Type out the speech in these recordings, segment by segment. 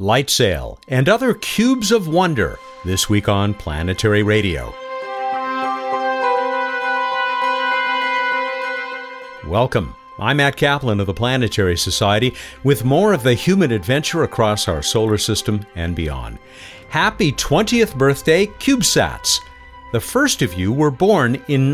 light sail, and other cubes of wonder this week on Planetary Radio. Welcome. I'm Matt Kaplan of the Planetary Society with more of the human adventure across our solar system and beyond. Happy 20th birthday, CubeSats! The first of you were born in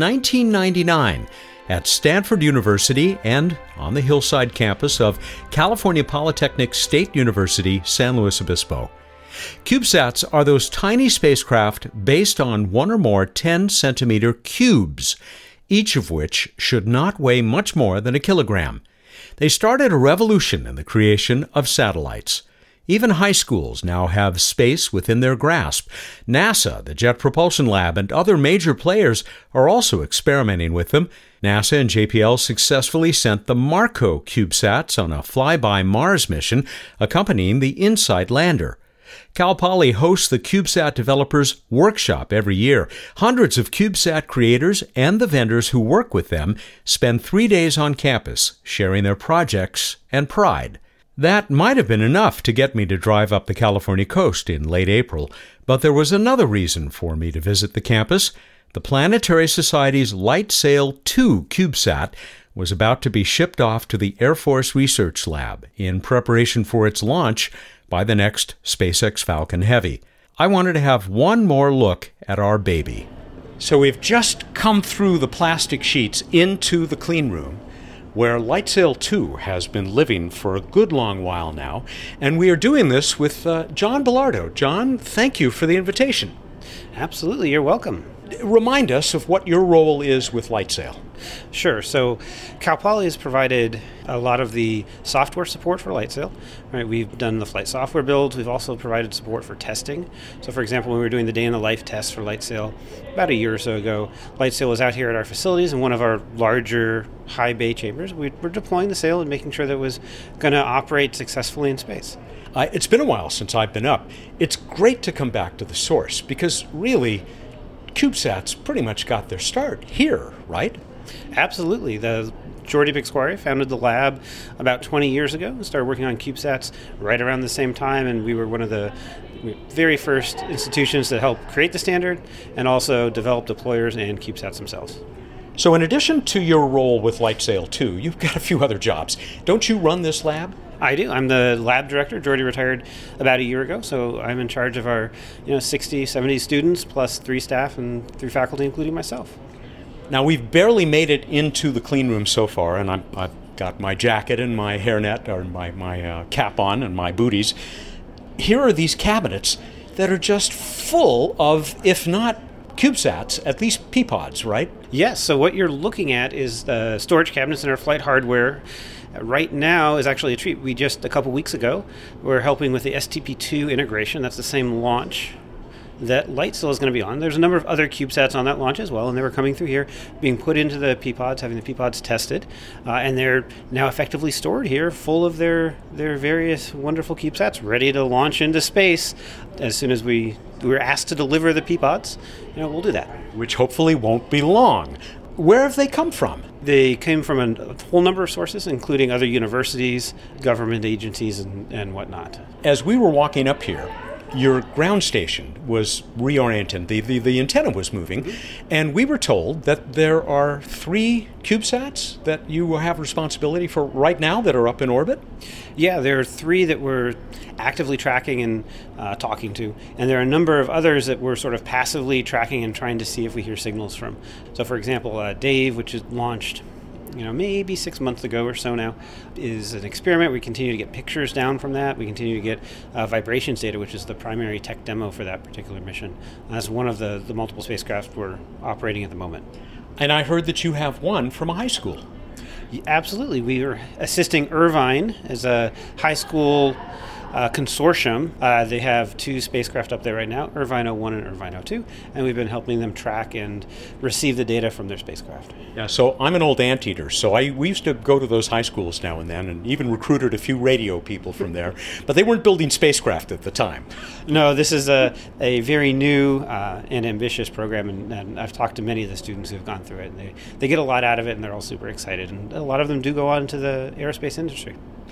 1999 at Stanford University and on the Hillside campus of California Polytechnic State University, San Luis Obispo. CubeSats are those tiny spacecraft based on one or more 10-centimeter cubes, each of which should not weigh much more than a kilogram. They started a revolution in the creation of satellites. Even high schools now have space within their grasp. NASA, the Jet Propulsion Lab, and other major players are also experimenting with them. NASA and JPL successfully sent the MARCO CubeSats on a flyby Mars mission accompanying the InSight lander. Cal Poly hosts the CubeSat Developers Workshop every year. Hundreds of CubeSat creators and the vendors who work with them spend 3 days on campus, sharing their projects and pride. That might have been enough to get me to drive up the California coast in late April, but there was another reason for me to visit the campus. The Planetary Society's LightSail 2 CubeSat was about to be shipped off to the Air Force Research Lab in preparation for its launch by the next SpaceX Falcon Heavy. I wanted to have one more look at our baby. So we've just come through the plastic sheets into the clean room, where LightSail 2 has been living for a good long while now, and we are doing this with John Bellardo. John, thank you for the invitation. Absolutely, you're welcome. Remind us of what your role is with LightSail. Sure. So Cal Poly has provided a lot of the software support for LightSail. Right? We've done the flight software builds. We've also provided support for testing. So for example, when we were doing the day in the life test for LightSail about a year or so ago, LightSail was out here at our facilities in one of our larger high bay chambers. We were deploying the sail and making sure that it was going to operate successfully in space. It's been a while since I've been up. It's great to come back to the source because really, CubeSats pretty much got their start here, right? Absolutely. The Jordi Pasquari founded the lab about 20 years ago and started working on CubeSats right around the same time, and we were one of the very first institutions that helped create the standard and also develop deployers and CubeSats themselves. So in addition to your role with LightSail 2, you've got a few other jobs. Don't you run this lab? I do. I'm the lab director. Jordi retired about a year ago, so I'm in charge of our 60, 70 students, plus 3 staff and 3 faculty, including myself. Now, we've barely made it into the clean room so far, and I've got my jacket and my hairnet, or my cap on, and my booties. Here are these cabinets that are just full of, if not CubeSats, at least Peapods, right? Yes, so what you're looking at is the storage cabinets in our flight hardware. Right now is actually a treat. We just, a couple weeks ago, we're helping with the STP-2 integration. That's the same launch that LightSail is going to be on. There's a number of other CubeSats on that launch as well, and they were coming through here, being put into the Peapods, having the Peapods tested, and they're now effectively stored here, full of their various wonderful CubeSats, ready to launch into space. As soon as we were asked to deliver the Peapods, we'll do that. Which hopefully won't be long. Where have they come from? They came from a whole number of sources, including other universities, government agencies, and whatnot. As we were walking up here, your ground station was reoriented. The antenna was moving, and we were told that there are 3 CubeSats that you have responsibility for right now that are up in orbit? Yeah, there are 3 that we're actively tracking and talking to, and there are a number of others that we're sort of passively tracking and trying to see if we hear signals from. So for example, Dave, which is launched maybe 6 months ago or so now, is an experiment. We continue to get pictures down from that. We continue to get vibrations data, which is the primary tech demo for that particular mission. That's one of the multiple spacecraft we're operating at the moment. And I heard that you have one from a high school. Absolutely. We are assisting Irvine as a high school consortium. They have 2 spacecraft up there right now, Irvine 01 and Irvine 02, and we've been helping them track and receive the data from their spacecraft. Yeah, so I'm an old anteater, so we used to go to those high schools now and then and even recruited a few radio people from there, but they weren't building spacecraft at the time. No, this is a very new and ambitious program, and I've talked to many of the students who have gone through it, and they get a lot out of it, and they're all super excited, and a lot of them do go on to the aerospace industry.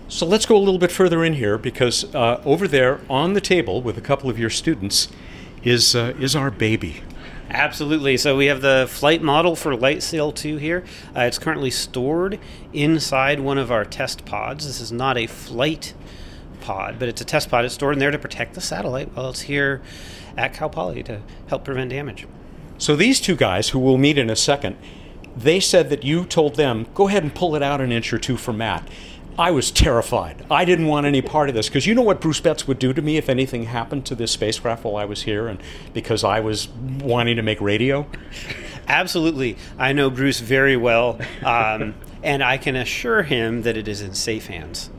So let's go a little bit further in here, because over there on the table with a couple of your students is our baby. Absolutely. So we have the flight model for LightSail 2 here. It's currently stored inside one of our test pods. This is not a flight pod, but it's a test pod. It's stored in there to protect the satellite while it's here at Cal Poly to help prevent damage. So these two guys, who we'll meet in a second, they said that you told them, go ahead and pull it out an inch or two for Matt. I was terrified. I didn't want any part of this, because you know what Bruce Betts would do to me if anything happened to this spacecraft while I was here, and because I was wanting to make radio? Absolutely. I know Bruce very well, and I can assure him that it is in safe hands.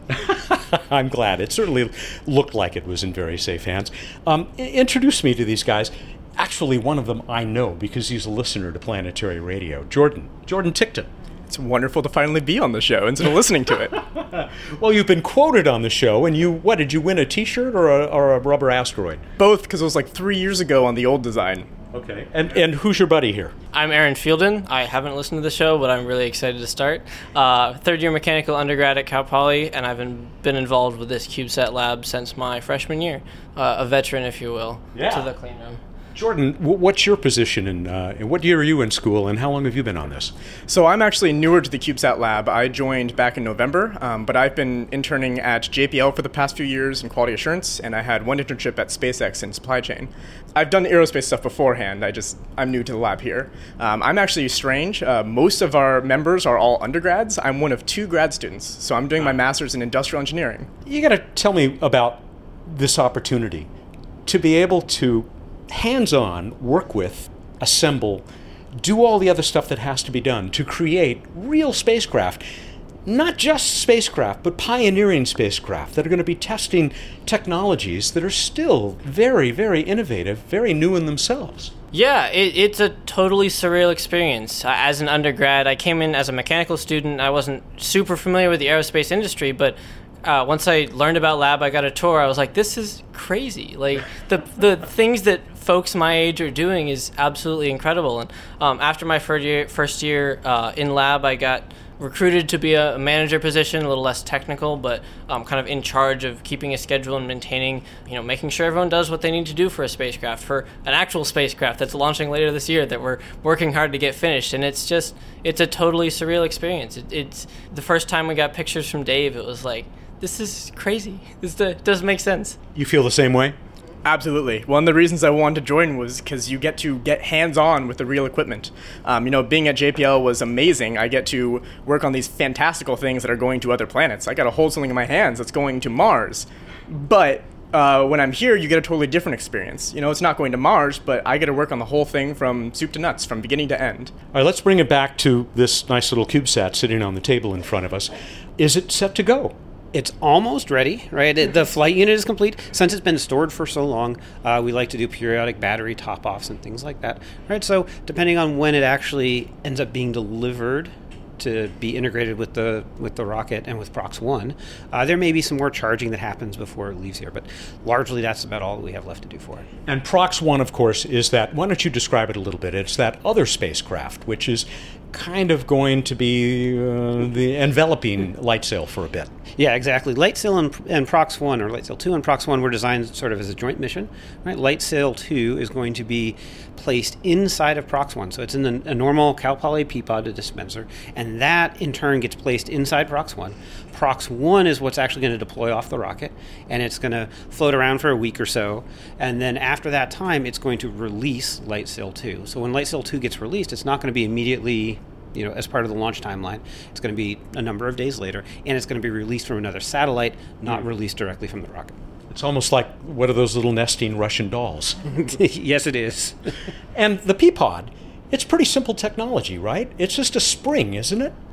I'm glad. It certainly looked like it was in very safe hands. Introduce me to these guys. Actually, one of them I know because he's a listener to Planetary Radio. Jordan Tickton. It's wonderful to finally be on the show instead of listening to it. Well, you've been quoted on the show, and did you win a T-shirt or a rubber asteroid? Both, because it was like 3 years ago on the old design. Okay. And who's your buddy here? I'm Aaron Fielden. I haven't listened to the show, but I'm really excited to start. Third-year mechanical undergrad at Cal Poly, and I've been involved with this CubeSat lab since my freshman year. A veteran, if you will, to the clean room. Jordan, what's your position in what year are you in school, and how long have you been on this? So I'm actually newer to the CubeSat lab. I joined back in November, but I've been interning at JPL for the past few years in quality assurance, and I had one internship at SpaceX in supply chain. I've done aerospace stuff beforehand. I'm new to the lab here. I'm actually strange. Most of our members are all undergrads. I'm one of 2 grad students, so I'm doing my master's in industrial engineering. You got to tell me about this opportunity to be able to hands-on work with, assemble, do all the other stuff that has to be done to create real spacecraft. Not just spacecraft, but pioneering spacecraft that are going to be testing technologies that are still very, very innovative, very new in themselves. Yeah, it's a totally surreal experience. As an undergrad, I came in as a mechanical student. I wasn't super familiar with the aerospace industry, but once I learned about lab, I got a tour. I was like, this is crazy. Like, the things that folks my age are doing is absolutely incredible. And after my first year in lab, I got recruited to be a manager position, a little less technical, but kind of in charge of keeping a schedule and maintaining, making sure everyone does what they need to do for a spacecraft, for an actual spacecraft that's launching later this year that we're working hard to get finished. And it's a totally surreal experience. It's the first time we got pictures from Dave, it was like, this is crazy. This doesn't make sense. You feel the same way? Absolutely. One of the reasons I wanted to join was because you get to get hands-on with the real equipment. Being at JPL was amazing. I get to work on these fantastical things that are going to other planets. I got to hold something in my hands that's going to Mars. But when I'm here, you get a totally different experience. It's not going to Mars, but I get to work on the whole thing from soup to nuts, from beginning to end. All right, let's bring it back to this nice little CubeSat sitting on the table in front of us. Is it set to go? It's almost ready, right? The flight unit is complete. Since it's been stored for so long, we like to do periodic battery top-offs and things like that, right? So depending on when it actually ends up being delivered to be integrated with the rocket and with Prox-1, there may be some more charging that happens before it leaves here, but largely that's about all that we have left to do for it. And Prox-1, of course, is that, why don't you describe it a little bit? It's that other spacecraft, which is kind of going to be the enveloping LightSail for a bit. Yeah, exactly. LightSail and Prox-1, or LightSail 2 and Prox-1 were designed sort of as a joint mission. Right? LightSail 2 is going to be placed inside of Prox-1. So it's in a normal Cal Poly Peapod, a dispenser, and that in turn gets placed inside Prox-1. Prox-1 is what's actually going to deploy off the rocket, and it's going to float around for a week or so, and then after that time, it's going to release LightSail 2. So when LightSail 2 gets released, it's not going to be immediately, as part of the launch timeline. It's going to be a number of days later, and it's going to be released from another satellite, not released directly from the rocket. It's almost like one of those little nesting Russian dolls. Yes, it is. And the Peapod, it's pretty simple technology, right? It's just a spring, isn't it?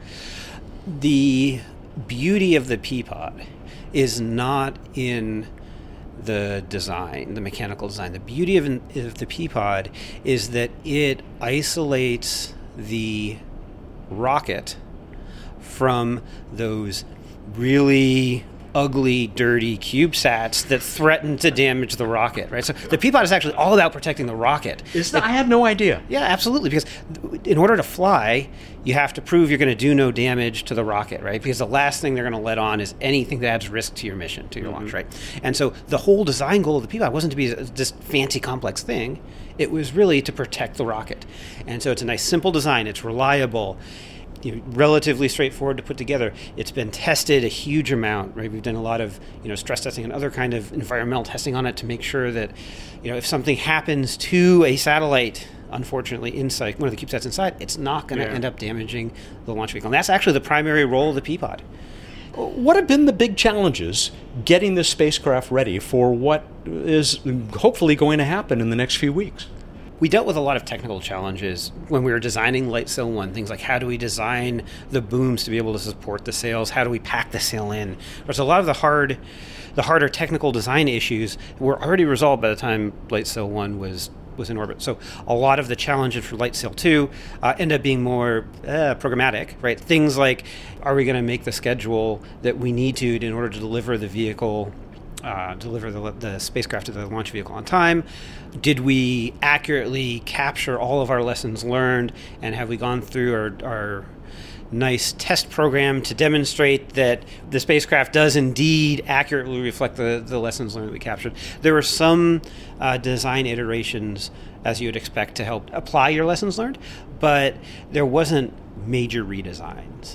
The beauty of the Peapod is not in the design, the mechanical design. The beauty of the Peapod is that it isolates the rocket from those really ugly, dirty CubeSats that threaten to damage the rocket, right? So the Peapod is actually all about protecting the rocket. I had no idea. Yeah, absolutely, because in order to fly, you have to prove you're going to do no damage to the rocket, right? Because the last thing they're going to let on is anything that adds risk to your mission, to your launch, right? And so the whole design goal of the Peapod wasn't to be this fancy, complex thing. It was really to protect the rocket. And so it's a nice, simple design. It's reliable, relatively straightforward to put together. It's been tested a huge amount, right? We've done a lot of stress testing and other kind of environmental testing on it to make sure that if something happens to a satellite, unfortunately, inside one of the CubeSats inside, it's not going to end up damaging the launch vehicle. And that's actually the primary role of the Peapod. What have been the big challenges getting this spacecraft ready for what is hopefully going to happen in the next few weeks? We dealt with a lot of technical challenges when we were designing LightSail 1. Things like, how do we design the booms to be able to support the sails? How do we pack the sail in? There's a lot of the harder technical design issues were already resolved by the time LightSail 1 was in orbit. So a lot of the challenges for LightSail 2 end up being more programmatic, right? Things like, are we going to make the schedule that we need to in order to deliver the vehicle, deliver the spacecraft to the launch vehicle on time? Did we accurately capture all of our lessons learned? And have we gone through our nice test program to demonstrate that the spacecraft does indeed accurately reflect the lessons learned that we captured? There were some design iterations, as you would expect, to help apply your lessons learned, but there wasn't major redesigns.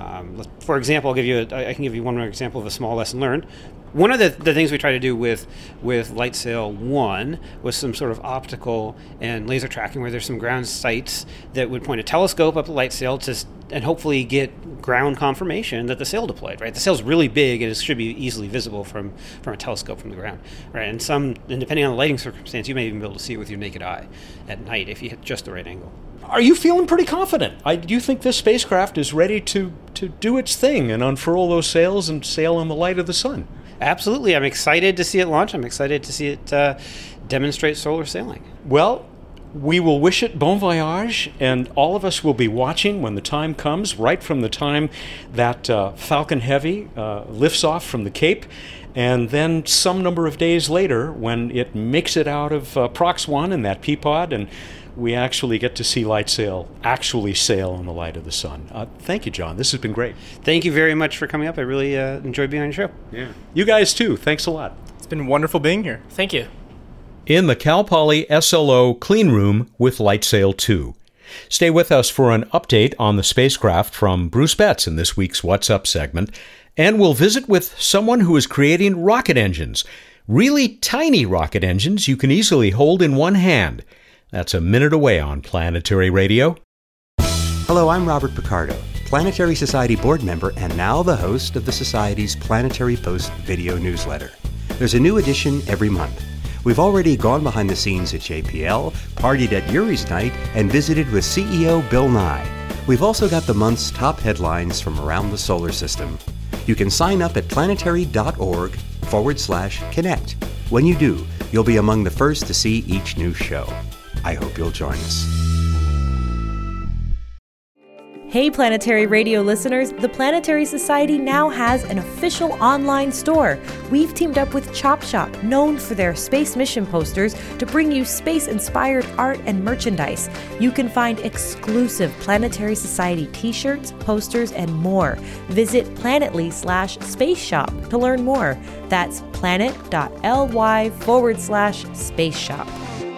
For example, I can give you one more example of a small lesson learned. One of the things we tried to do with LightSail 1 was some sort of optical and laser tracking, where there's some ground sites that would point a telescope up the LightSail and hopefully get ground confirmation that the sail deployed, right? The sail's really big and it should be easily visible from a telescope from the ground, right? And depending on the lighting circumstance, you may even be able to see it with your naked eye at night if you hit just the right angle. Are you feeling pretty confident? Do you think this spacecraft is ready to do its thing and unfurl those sails and sail in the light of the sun? Absolutely. I'm excited to see it launch. I'm excited to see it demonstrate solar sailing. Well, we will wish it bon voyage, and all of us will be watching when the time comes, right from the time that Falcon Heavy lifts off from the Cape, and then some number of days later when it makes it out of Prox 1 and that Peapod, and we actually get to see LightSail actually sail in the light of the sun. Thank you, John. This has been great. Thank you very much for coming up. I really enjoyed being on your show. Yeah. You guys, too. Thanks a lot. It's been wonderful being here. Thank you. In the Cal Poly SLO clean room with LightSail 2. Stay with us for an update on the spacecraft from Bruce Betts in this week's What's Up segment, and we'll visit with someone who is creating rocket engines, really tiny rocket engines you can easily hold in one hand. That's a minute away on Planetary Radio. Hello, I'm Robert Picardo, Planetary Society board member and now the host of the Society's Planetary Post video newsletter. There's a new edition every month. We've already gone behind the scenes at JPL, partied at Yuri's Night, and visited with CEO Bill Nye. We've also got the month's top headlines from around the solar system. You can sign up at planetary.org/connect. When you do, you'll be among the first to see each new show. I hope you'll join us. Hey Planetary Radio listeners, the Planetary Society now has an official online store. We've teamed up with Chop Shop, known for their space mission posters, to bring you space-inspired art and merchandise. You can find exclusive Planetary Society t-shirts, posters, and more. Visit planetly.com/space shop to learn more. That's planet.ly/space shop.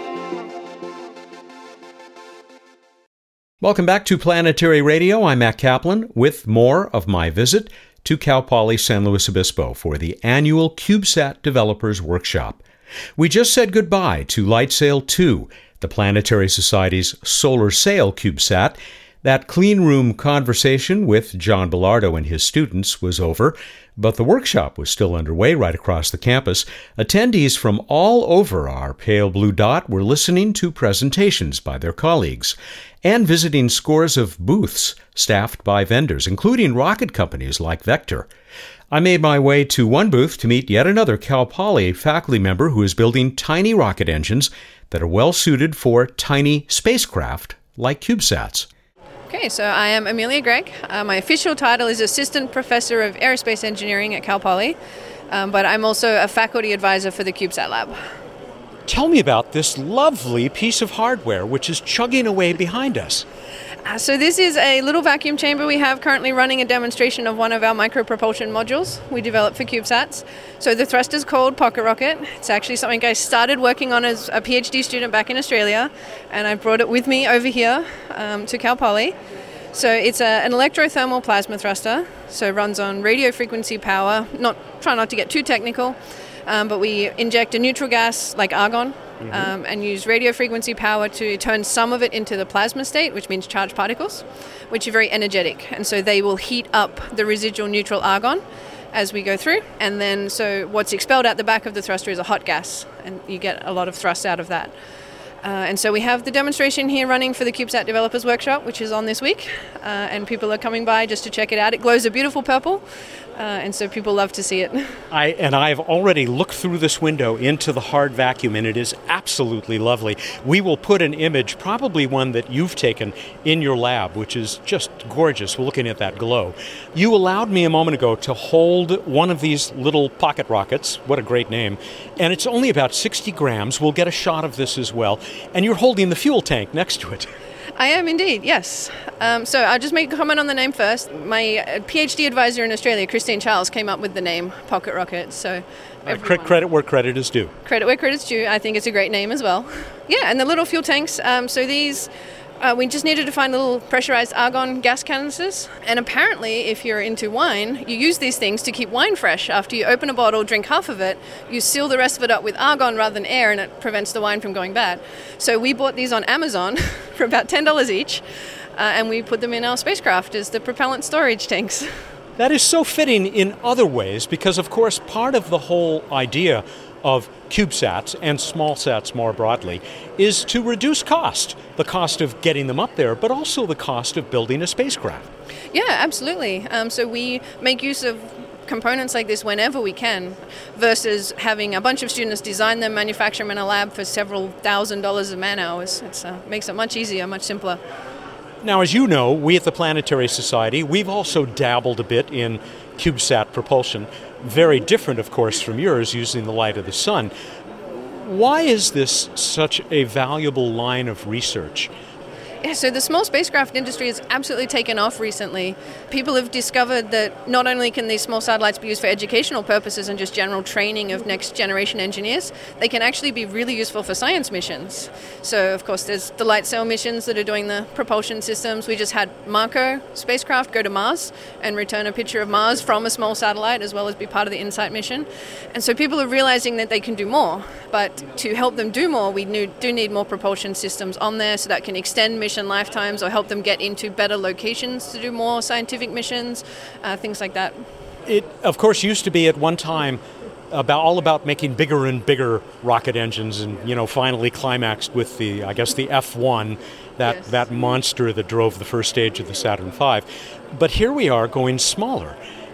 Welcome back to Planetary Radio. I'm Matt Kaplan with more of my visit to Cal Poly San Luis Obispo for the annual CubeSat Developers Workshop. We just said goodbye to LightSail 2, the Planetary Society's solar sail CubeSat. That clean room conversation with John Bellardo and his students was over, but the workshop was still underway right across the campus. Attendees from all over our pale blue dot were listening to presentations by their colleagues and visiting scores of booths staffed by vendors, including rocket companies like Vector. I made my way to one booth to meet yet another Cal Poly faculty member who is building tiny rocket engines that are well suited for tiny spacecraft like CubeSats. Okay, so I am Amelia Gregg. My official title is Assistant Professor of Aerospace Engineering at Cal Poly, but I'm also a faculty advisor for the CubeSat Lab. Tell me about this lovely piece of hardware which is chugging away behind us. So this is a little vacuum chamber we have currently running a demonstration of one of our micropropulsion modules we developed for CubeSats. So the thruster is called Pocket Rocket. It's actually something I started working on as a PhD student back in Australia, and I brought it with me over here to Cal Poly. So it's an electrothermal plasma thruster, so it runs on radio frequency power. Try not to get too technical, but we inject a neutral gas like argon, and use radio frequency power to turn some of it into the plasma state, which means charged particles, which are very energetic. And so they will heat up the residual neutral argon as we go through. And then so what's expelled out the back of the thruster is a hot gas, and you get a lot of thrust out of that. And so we have the demonstration here running for the CubeSat Developers Workshop, which is on this week, and people are coming by just to check it out. It glows a beautiful purple, and so people love to see it. I've already looked through this window into the hard vacuum, and it is absolutely lovely. We will put an image, probably one that you've taken in your lab, which is just gorgeous. We're looking at that glow. You allowed me a moment ago to hold one of these little pocket rockets. What a great name. And it's only about 60 grams. We'll get a shot of this as well. And you're holding the fuel tank next to it. I am indeed, yes. So I'll just make a comment on the name first. My PhD advisor in Australia, Christine Charles, came up with the name Pocket Rocket. So credit where credit is due. Credit where credit's due. I think it's a great name as well. Yeah, and the little fuel tanks. So these, we just needed to find little pressurized argon gas canisters. And apparently, if you're into wine, you use these things to keep wine fresh. After you open a bottle, drink half of it, you seal the rest of it up with argon rather than air, and it prevents the wine from going bad. So we bought these on Amazon for about $10 each, and we put them in our spacecraft as the propellant storage tanks. That is so fitting in other ways because, of course, part of the whole idea of CubeSats and smallsats more broadly is to reduce cost, the cost of getting them up there, but also the cost of building a spacecraft. Yeah, absolutely. So we make use of components like this whenever we can, versus having a bunch of students design them, manufacture them in a lab for several $1,000s of man hours. It makes it much easier, much simpler. Now, as you know, we at the Planetary Society, we've also dabbled a bit in CubeSat propulsion. Very different, of course, from yours, using the light of the sun. Why is this such a valuable line of research? Yeah, so the small spacecraft industry has absolutely taken off recently. People have discovered that not only can these small satellites be used for educational purposes and just general training of next generation engineers, they can actually be really useful for science missions. So, of course, there's the light sail missions that are doing the propulsion systems. We just had Marco spacecraft go to Mars and return a picture of Mars from a small satellite, as well as be part of the InSight mission. And so people are realizing that they can do more. But to help them do more, we do need more propulsion systems on there so that can extend mission lifetimes or help them get into better locations to do more scientific missions, things like that. It, of course, used to be at one time all about making bigger and bigger rocket engines, and finally climaxed with the F1, that monster that drove the first stage of the Saturn V. But here we are going smaller.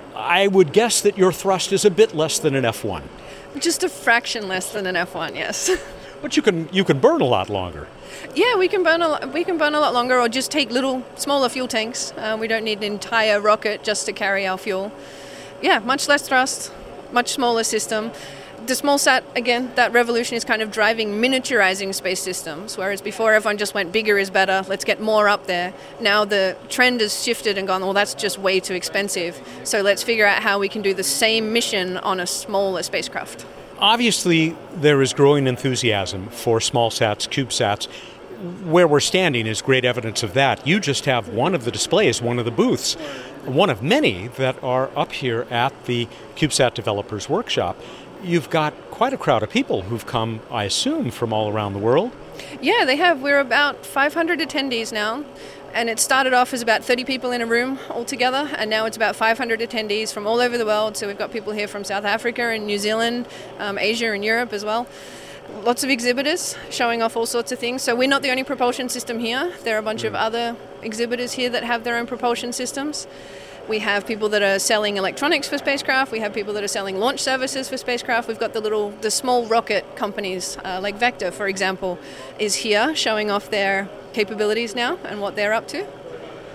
I would guess that your thrust is a bit less than an F1. Just a fraction less than an F1, yes. But you can burn a lot longer. Yeah, we can burn a lot longer, or just take little smaller fuel tanks. We don't need an entire rocket just to carry our fuel. Yeah, much less thrust, much smaller system. The small sat, again, that revolution is kind of driving miniaturizing space systems, whereas before everyone just went bigger is better, let's get more up there. Now the trend has shifted and gone, well, that's just way too expensive. So let's figure out how we can do the same mission on a smaller spacecraft. Obviously, there is growing enthusiasm for small sats, CubeSats. Where we're standing is great evidence of that. You just have one of the displays, one of the booths, one of many that are up here at the CubeSat Developers Workshop. You've got quite a crowd of people who've come, I assume, from all around the world. Yeah, they have. We're about 500 attendees now. And it started off as about 30 people in a room altogether, and now it's about 500 attendees from all over the world. So we've got people here from South Africa and New Zealand, Asia and Europe as well. Lots of exhibitors showing off all sorts of things. So we're not the only propulsion system here. There are a bunch of other exhibitors here that have their own propulsion systems. We have people that are selling electronics for spacecraft. We have people that are selling launch services for spacecraft. We've got the small rocket companies, like Vector, for example, is here showing off their capabilities now and what they're up to.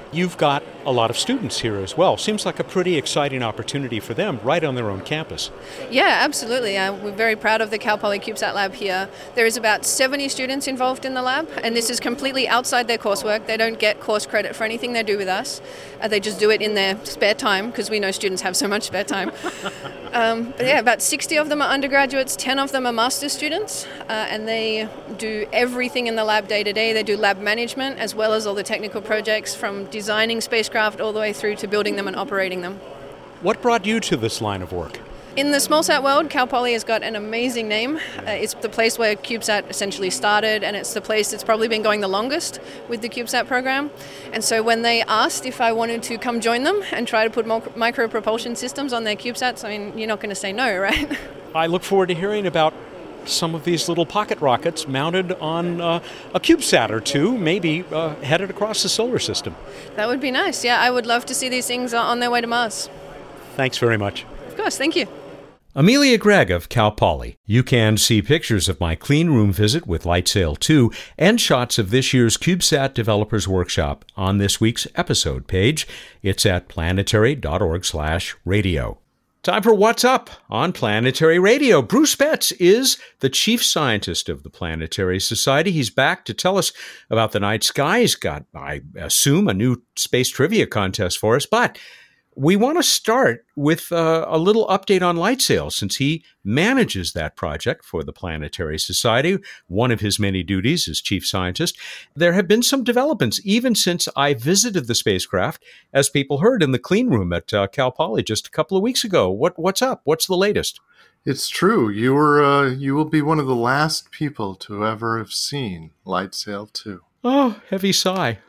You've got a lot of students here as well. Seems like a pretty exciting opportunity for them right on their own campus. Yeah, absolutely. We're very proud of the Cal Poly CubeSat lab here. There is about 70 students involved in the lab, and this is completely outside their coursework. They don't get course credit for anything they do with us. They just do it in their spare time, because we know students have so much spare time. But yeah, about 60 of them are undergraduates, 10 of them are master's students, and they do everything in the lab day to day. They do lab management as well as all the technical projects, from designing spacecraft all the way through to building them and operating them. What brought you to this line of work? In the smallsat world, Cal Poly has got an amazing name. It's the place where CubeSat essentially started, and it's the place that's probably been going the longest with the CubeSat program. And so when they asked if I wanted to come join them and try to put micro-propulsion systems on their CubeSats, I mean, you're not going to say no, right? I look forward to hearing about some of these little pocket rockets mounted on a CubeSat or two, maybe headed across the solar system. That would be nice. Yeah, I would love to see these things on their way to Mars. Thanks very much. Of course, thank you. Amelia Gregg of Cal Poly. You can see pictures of my clean room visit with LightSail 2 and shots of this year's CubeSat Developers Workshop on this week's episode page. It's at planetary.org/radio. Time for What's Up on Planetary Radio. Bruce Betts is the chief scientist of the Planetary Society. He's back to tell us about the night sky. He's got, I assume, a new space trivia contest for us, but we want to start with a little update on LightSail, since he manages that project for the Planetary Society, one of his many duties as chief scientist. There have been some developments even since I visited the spacecraft, as people heard in the clean room at Cal Poly just a couple of weeks ago. What's up? What's the latest? It's true. You will be one of the last people to ever have seen LightSail 2. Oh, heavy sigh.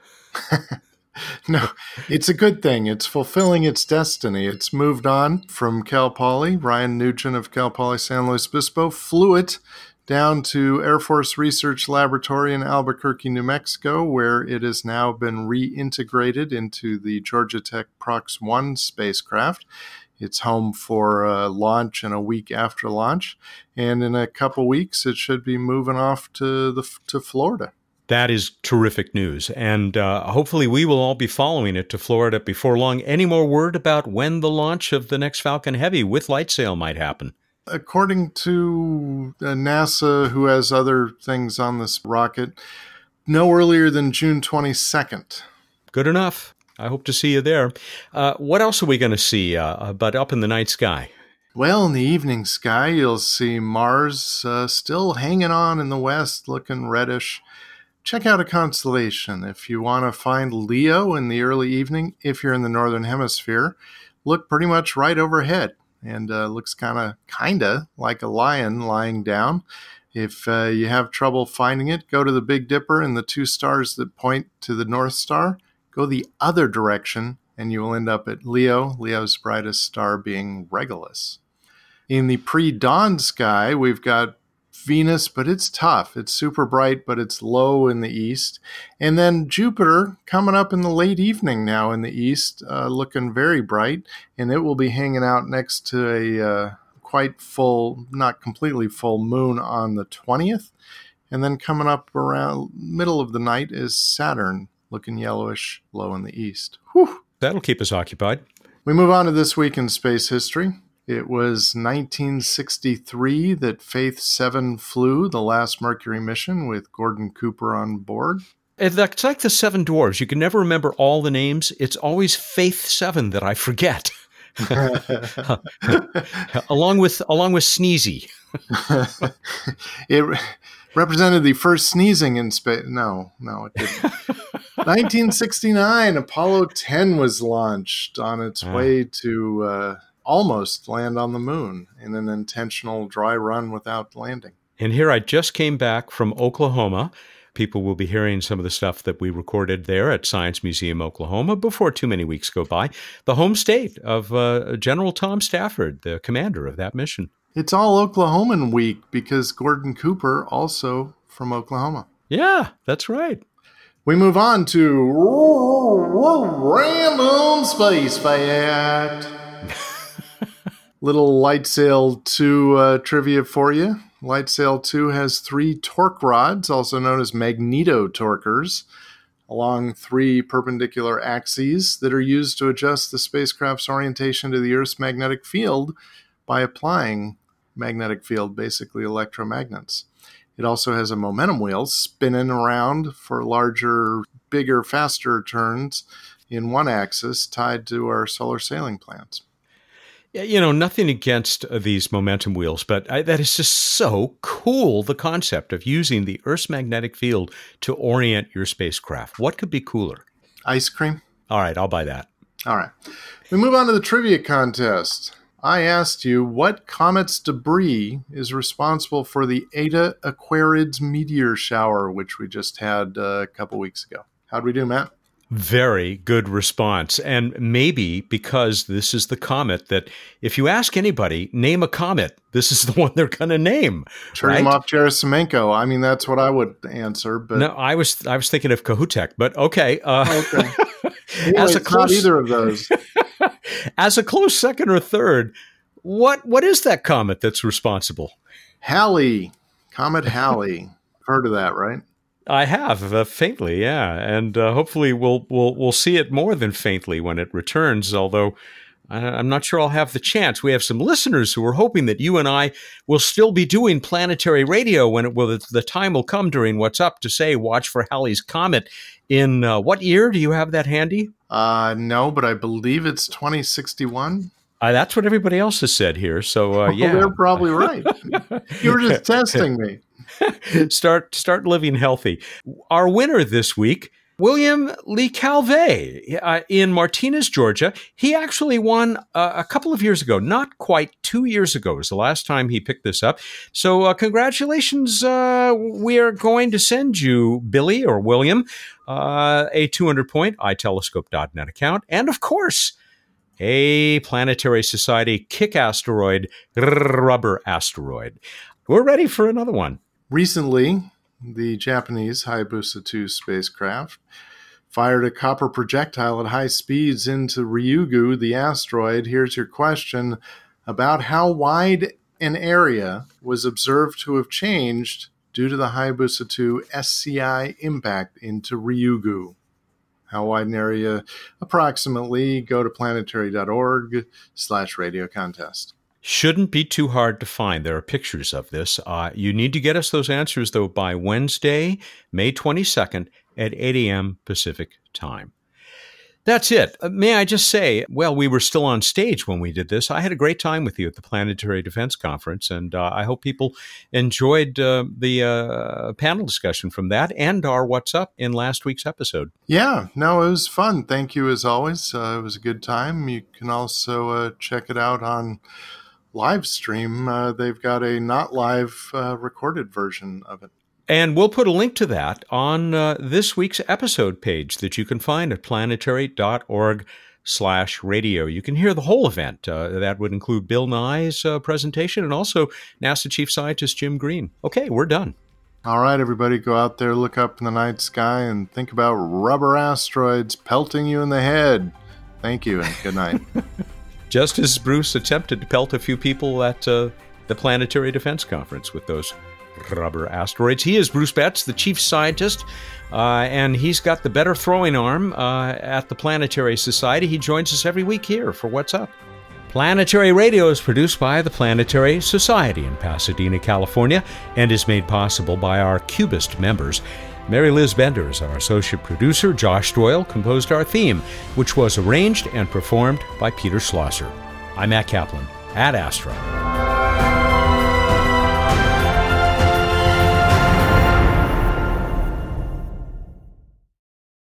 No, it's a good thing. It's fulfilling its destiny. It's moved on from Cal Poly. Ryan Nugent of Cal Poly San Luis Obispo flew it down to Air Force Research Laboratory in Albuquerque, New Mexico, where it has now been reintegrated into the Georgia Tech Prox-1 spacecraft. It's home for launch and a week after launch. And in a couple weeks, it should be moving off to Florida. That is terrific news, and hopefully we will all be following it to Florida before long. Any more word about when the launch of the next Falcon Heavy with LightSail might happen? According to NASA, who has other things on this rocket, no earlier than June 22nd. Good enough. I hope to see you there. What else are we going to see but up in the night sky? Well, in the evening sky, you'll see Mars still hanging on in the west, looking reddish. Check out a constellation. If you want to find Leo in the early evening, if you're in the northern hemisphere, look pretty much right overhead, and looks kind of like a lion lying down. If you have trouble finding it, go to the Big Dipper and the two stars that point to the North Star. Go the other direction, and you will end up at Leo, Leo's brightest star being Regulus. In the pre-dawn sky, we've got Venus, but it's tough. It's super bright, but it's low in the east. And then Jupiter coming up in the late evening now in the east, looking very bright, and it will be hanging out next to a quite full, not completely full moon on the 20th. And then coming up around middle of the night is Saturn, looking yellowish, low in the east. Whew. That'll keep us occupied. We move on to this week in space history. It was 1963 that Faith 7 flew, the last Mercury mission, with Gordon Cooper on board. It's like the Seven Dwarves. You can never remember all the names. It's always Faith 7 that I forget. along with Sneezy. It represented the first sneezing in space. No, it didn't. 1969, Apollo 10 was launched on its way to almost land on the moon in an intentional dry run without landing. And here I just came back from Oklahoma. People will be hearing some of the stuff that we recorded there at Science Museum, Oklahoma, before too many weeks go by. The home state of General Tom Stafford, the commander of that mission. It's all Oklahoman week because Gordon Cooper also from Oklahoma. Yeah, that's right. We move on to Random Space Fact. Little LightSail 2 trivia for you. LightSail 2 has 3 torque rods, also known as magneto-torquers. along 3 perpendicular axes that are used to adjust the spacecraft's orientation to the Earth's magnetic field by applying magnetic field, basically electromagnets. It also has a momentum wheel spinning around for larger, bigger, faster turns in one axis tied to our solar sailing plans. Yeah, nothing against these momentum wheels, but that is just so cool, the concept of using the Earth's magnetic field to orient your spacecraft. What could be cooler? Ice cream? All right, I'll buy that. All right. We move on to the trivia contest. I asked you what comet's debris is responsible for the Eta Aquarids meteor shower, which we just had a couple weeks ago. How'd we do, Matt? Very good response. And maybe because this is the comet that if you ask anybody, name a comet, this is the one they're going to name. Churyumov-Gerasimenko. I mean, that's what I would answer. But no, I was thinking of Kohoutek, but okay. Okay. Anyway, it's not either of those. As a close second or third, what is that comet that's responsible? Halley. Comet Halley. Heard of that, right? I have, faintly, yeah, and hopefully we'll see it more than faintly when it returns, although I'm not sure I'll have the chance. We have some listeners who are hoping that you and I will still be doing planetary radio when the time will come during What's Up to say, watch for Halley's Comet in what year? Do you have that handy? No, but I believe it's 2061. That's what everybody else has said here, so yeah. They're probably right. You were just testing me. Start living healthy. Our winner this week, William Lee Calvé in Martinez, Georgia. He actually won a couple of years ago, not quite 2 years ago was the last time he picked this up. So congratulations. We are going to send you, Billy or William, a 200-point iTelescope.net account. And of course, a Planetary Society kick asteroid, rubber asteroid. We're ready for another one. Recently, the Japanese Hayabusa 2 spacecraft fired a copper projectile at high speeds into Ryugu, the asteroid. Here's your question about how wide an area was observed to have changed due to the Hayabusa 2 SCI impact into Ryugu. How wide an area? Approximately. Go to planetary.org/radio contest. Shouldn't be too hard to find. There are pictures of this. You need to get us those answers, though, by Wednesday, May 22nd at 8 a.m. Pacific time. That's it. May I just say, well, we were still on stage when we did this. I had a great time with you at the Planetary Defense Conference, and I hope people enjoyed the panel discussion from that and our What's Up in last week's episode. Yeah, no, it was fun. Thank you, as always. It was a good time. You can also check it out on live stream. They've got a not live recorded version of it. And we'll put a link to that on this week's episode page that you can find at planetary.org/radio. You can hear the whole event. That would include Bill Nye's presentation and also NASA Chief Scientist Jim Green. Okay, we're done. All right, everybody, go out there, look up in the night sky, and think about rubber asteroids pelting you in the head. Thank you, and good night. Just as Bruce attempted to pelt a few people at the Planetary Defense Conference with those rubber asteroids. He is Bruce Betts, the chief scientist, and he's got the better throwing arm at the Planetary Society. He joins us every week here for What's Up. Planetary Radio is produced by the Planetary Society in Pasadena, California, and is made possible by our Cubist members. Mary Liz Bender is our associate producer. Josh Doyle composed our theme, which was arranged and performed by Peter Schlosser. I'm Matt Kaplan at Astra.